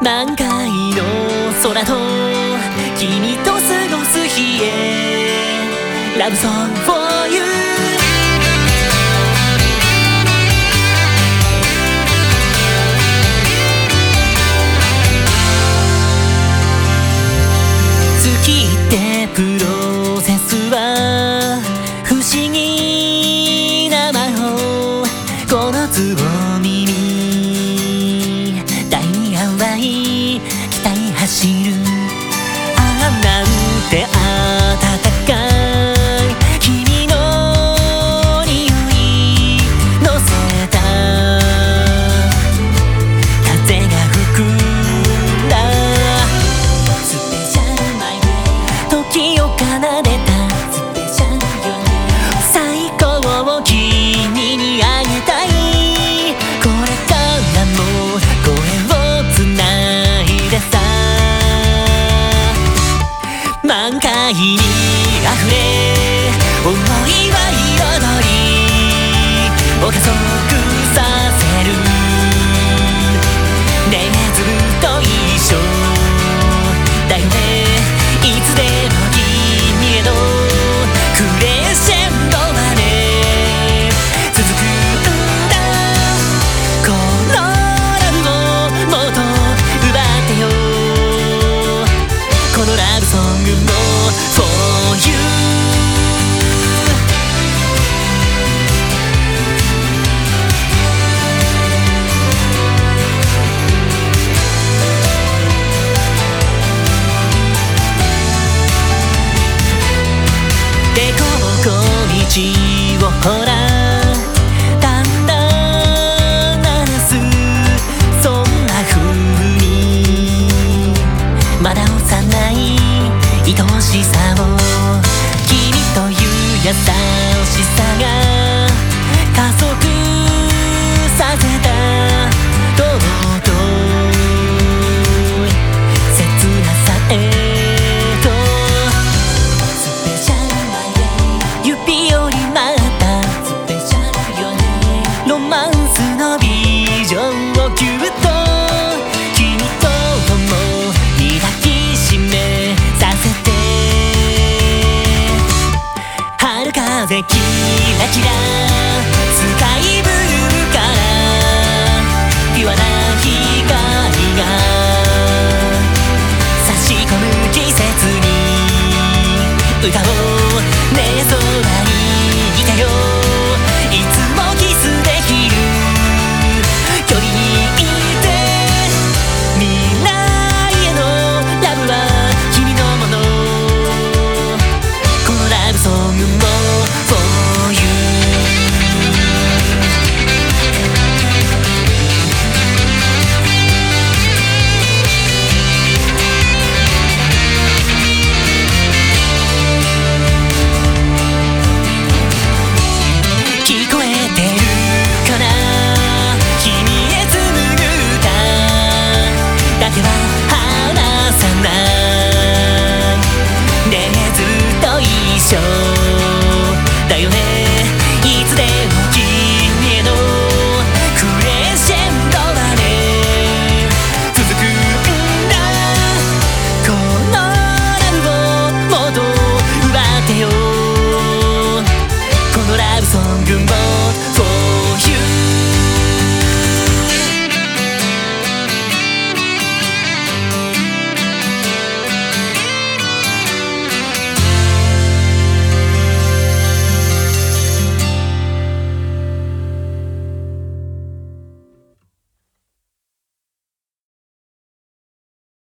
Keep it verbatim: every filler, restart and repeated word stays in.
満開の空と君と過ごす日へ Love song for you 好きってプロセスは不思議な魔法このつぼみに大淡い期待走るああなんて暖かい君の匂い乗せた風が吹くんだスペシャルマイウェイ時を奏でたスペシャルよ最高を君にあげたいこれからも声をつないでさ満開に溢れ思いは彩りを加速させるねえずっと一緒だよねいつでも君へのクレッシェンドまで続くんだこのラブをもっと奪ってよこのラブソングも For you でこぼこ道をほら